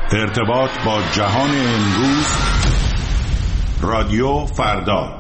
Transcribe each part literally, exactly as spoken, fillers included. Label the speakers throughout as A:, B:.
A: ارتباط با جهان امروز، رادیو فردا.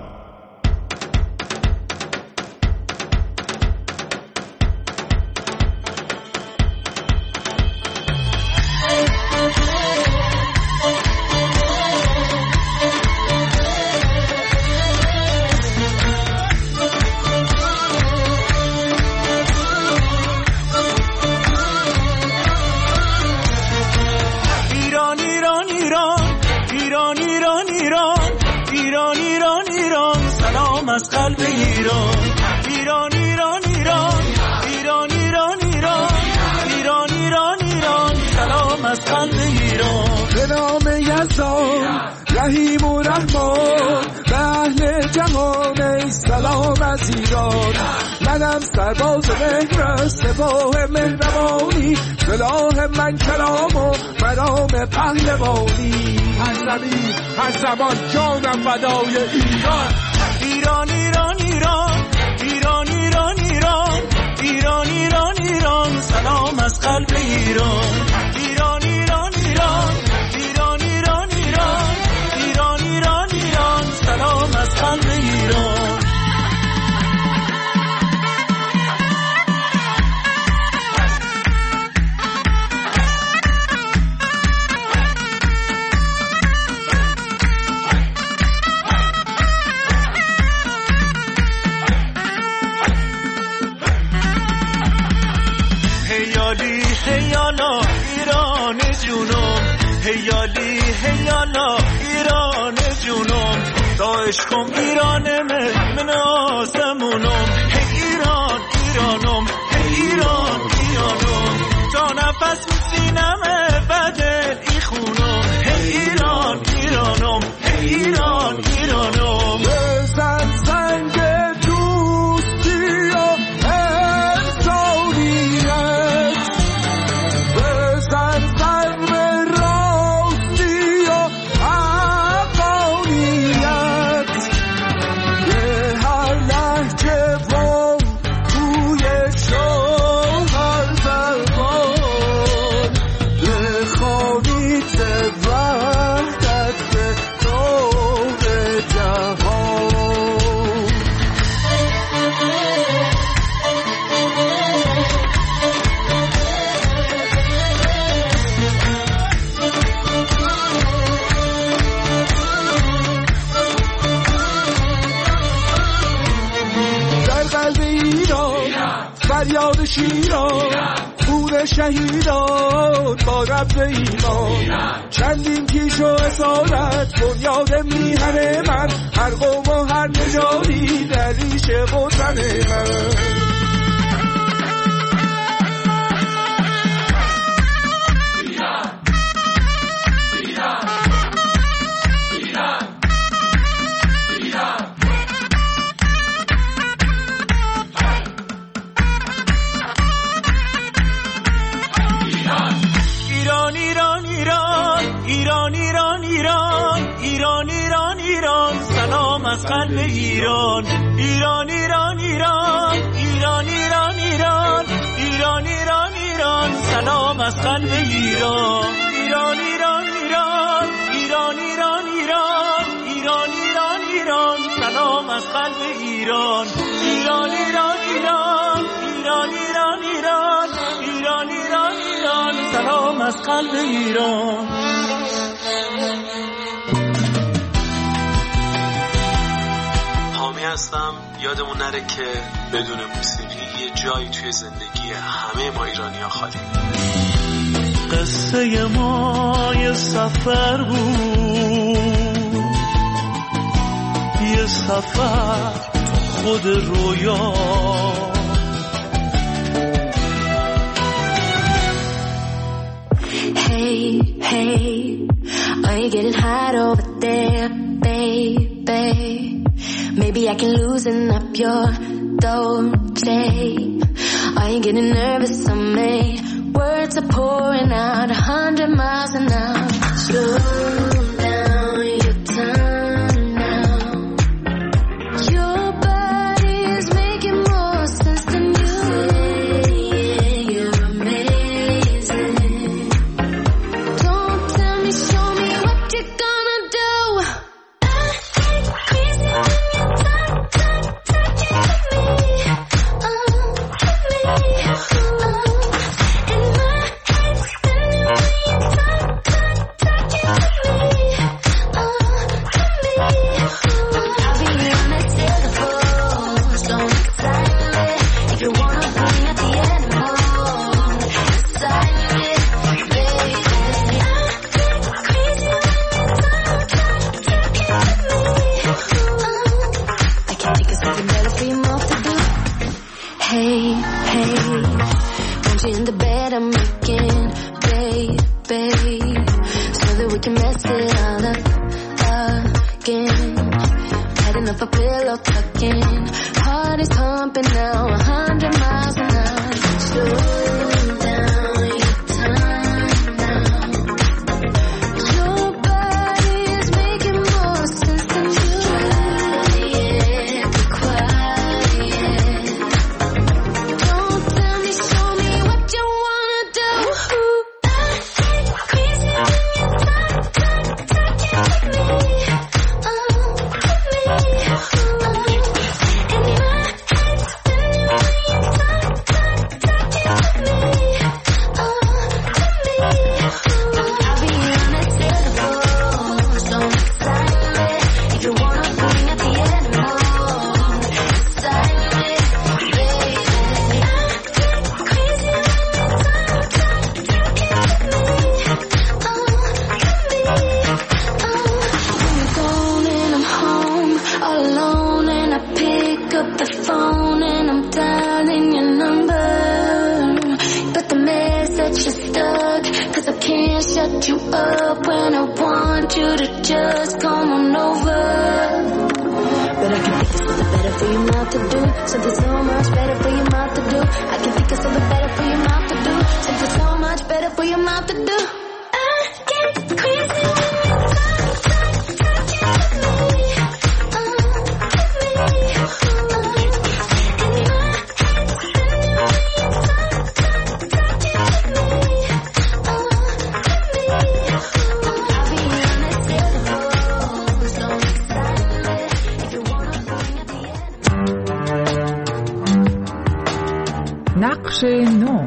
B: از قلب ایران ایران ایران ایران ایران ایران ایران ایران ایران ایران سلام از قلب ایران.
C: به نام یزدان رحیم و رحمان، به اهل جهان ای سلام از ایران. منم سرباز مهر سپاه مهربانی، سلاح من کلام و مرام پهلوانی.
D: هر زمین هر زمان جانم فدای ایران.
B: ایران ایران ایران ایران ایران ایران ایران ایران ایران سلام از قلب ایران. ایران ایران ایران ایران ایران ایران ایران ایران ایران سلام از قلب ایران. هیالی هیالا ایران جونم، هیالی هیالا ایران جونم، تا عشقم ایرانمه من آسمونم. هی ایران ایرانم، هی ایران ایرانم، تا نفس سینمه بدل ای خونم. هی ایران ایرانم، هی ایران ایرانم.
C: بزن زنگ دوستی و فریاد شیران، خون شهیدان با رب ایمان. چندین کیش و اسارت بنیاد میهن من، هر قوم و هر نژادی در ریشه وطن من.
B: از قلب ایران. ایران ایران ایران ایران ایران ایران ایران ایران ایران سلام از قلب ایران. ایران ایران ایران ایران ایران ایران ایران ایران ایران سلام از قلب ایران. ایران ایران ایران ایران ایران ایران ایران ایران ایران سلام از قلب ایران.
E: هستم. یادمون نره که بدون موسیقی یه جایی توی زندگی همه ما ایرانی‌ها خالی.
B: قصه ما یه سفر بود، یه سفر خود رویا.
F: Hey, hey, are you getting hot over there, baby? Maybe I can loosen up your Dolce. Are you getting nervous on me? Words are pouring out a hundred miles an hour. Slow down your time now. Your body is making more sense than you. Yeah, you're amazing. Don't can't shut you up when I want you to just come on over. But I can think of something better for your mouth to do, something so much better for your mouth to do. I can think of something better for your mouth to do, something so much better for your mouth to do. I get crazy when you touch, touch, touch me. Uh, me. Uh, in my head, spinning when you touch, touch, touch me. Uh, me. Uh, I'll be honest, yeah, so excited. If you wanna bring at the end.
G: نقش نو.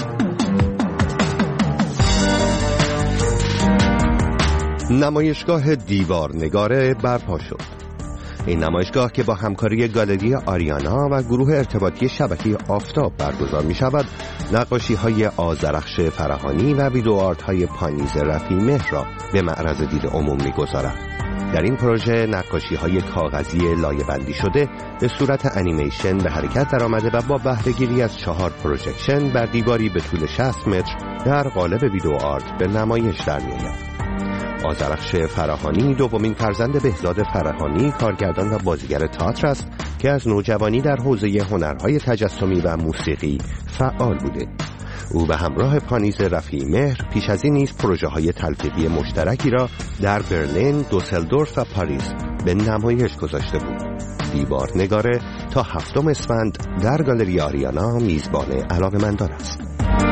H: نمایشگاه دیوار نگاره برپا شد. این نمایشگاه که با همکاری گالری آریانا و گروه ارتباطی شبکه آفتاب برگزار می شود، نقاشی های آذرخش فرهانی و ویدیو آرت های پانیز رفیع مهر را به معرض دید عموم می گذارد. در این پروژه نقاشی های کاغذی لایه بندی شده به صورت انیمیشن به حرکت در آمده و با بهره‌گیری از چهار پروژکشن بر دیواری به طول شصت متر در قالب ویدیو آرت به نمایش در می آید. آذرخش فرهانی دومین فرزند بهزاد فرهانی، کارگردان و بازیگر تئاتر است که از نوجوانی در حوزه هنرهای تجسمی و موسیقی فعال بوده. او به همراه پانیز رفیع مهر پیش از این نیز پروژه های تلفیقی مشترکی را در برلین، دوسلدورف و پاریس به نمایش گذاشته بود. دیوار نگاره تا هفتم اسفند در گالری آریانا میزبان علاقه‌مندان است.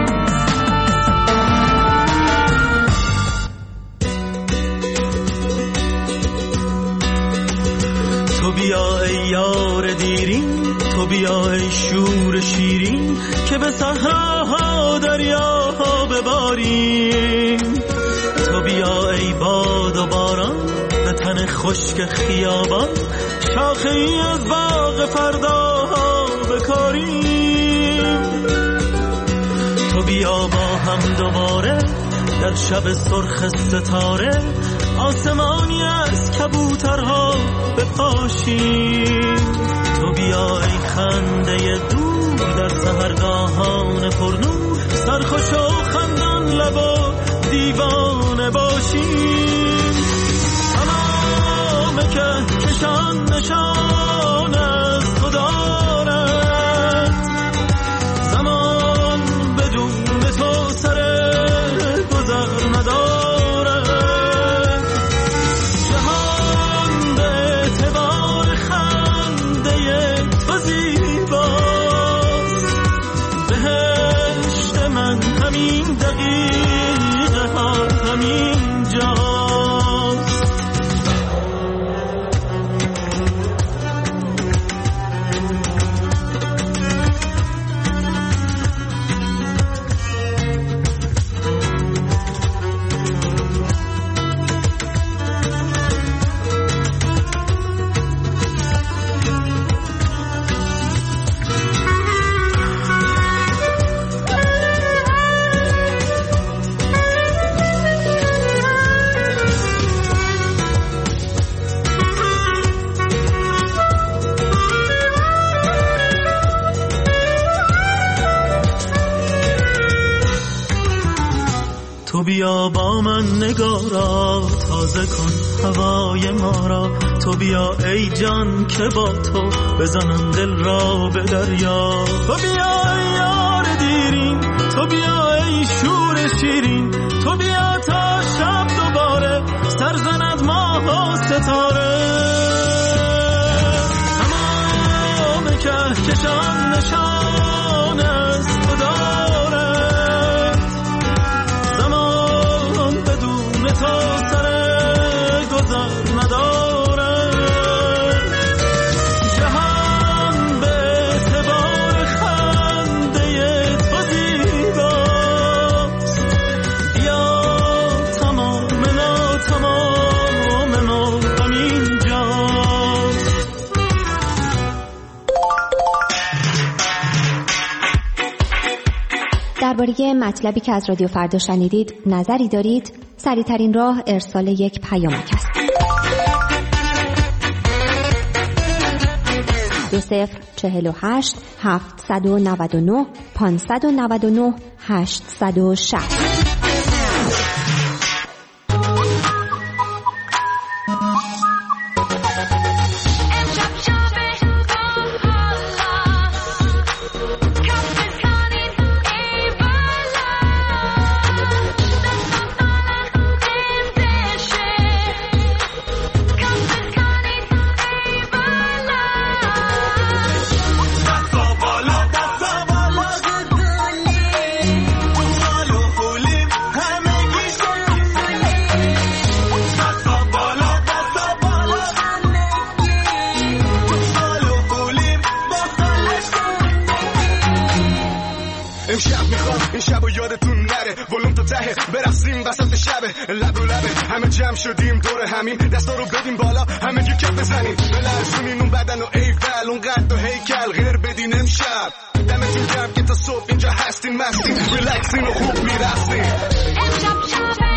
B: تو بیا ای یار دیرین، تو بیا ای شور شیرین که به صحراها دریاها بباریم. تو بیا ای باد و باران به تن خشک خیابان، شاخه ای از باغ فرداها بکاریم. تو بیا با هم دوباره در شب سرخ ستاره، آسمانی از کبوترها بپاشیم. تو بیا ای خنده دور در سحرگاهان پرنور، سرخوش و خندان لب و دیوانه باشیم. تمام که کشان نشان از خدا دارد، زمان بدون تو سر گذر ندارد. جهان به اعتبار خنده تو زیباست، بهشت من همین دقیقه ها همین جاست. تو بیا با من نگارا، تازه کن هوای ما را. تو بیا ای جان که با تو بزنم دل را به دریا. تو بیا ای یار دیرین، تو بیا ای شور شیرین، تو بیا تا شب دوباره سر زند ماه و ستاره. تمام کهکشان نشان از تو دارد، زمان بدون تو سر گذر ندارد. جهان به اعتبار خنده تو زیباست، بیا تمام ما تمام ما همین جاست.
I: درباره مطلبی که از رادیو فردا شنیدید نظری دارید؟ سریع‌ترین راه ارسال یک پیامک است. دو صفر چهل و هشت هفتصد و نود و نه پانصد و نود و نه هشتصد و شصت.
G: نشستیم وسط شبه لب و لبه همه جمع شدیم دور همین دستا رو بدیم بالا همه جو کف بزنیم بلرزونین اون بدن و ایفل اون قد و هیکل غیر بدین امشب دمتون گرم که تا صبح اینجا هستین مستین ریلکسین و خوب میرفتین امشب شبه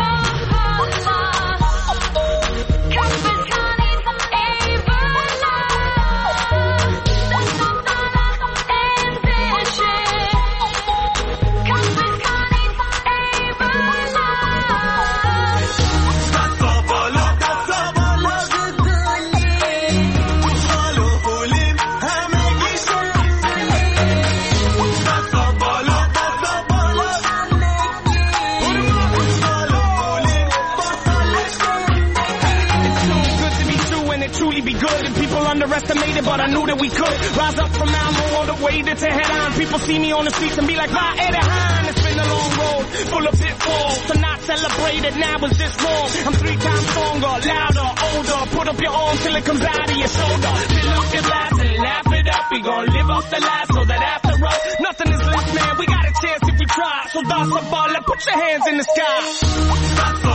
G: underestimated, but I knew that we could rise up from Malmo all the way to Tehran. People see me on the streets and be like, "Va Erehan." It's been a long road, full of pitfalls. To not celebrate it now is just wrong. I'm three times stronger, louder, older. Put up your arm till it comes out of your shoulder. Fill up your glass and laugh it up. We gon' live up the last so that after us, nothing is left, man. We got a chance if we try. So that's a ball, put your hands in the sky.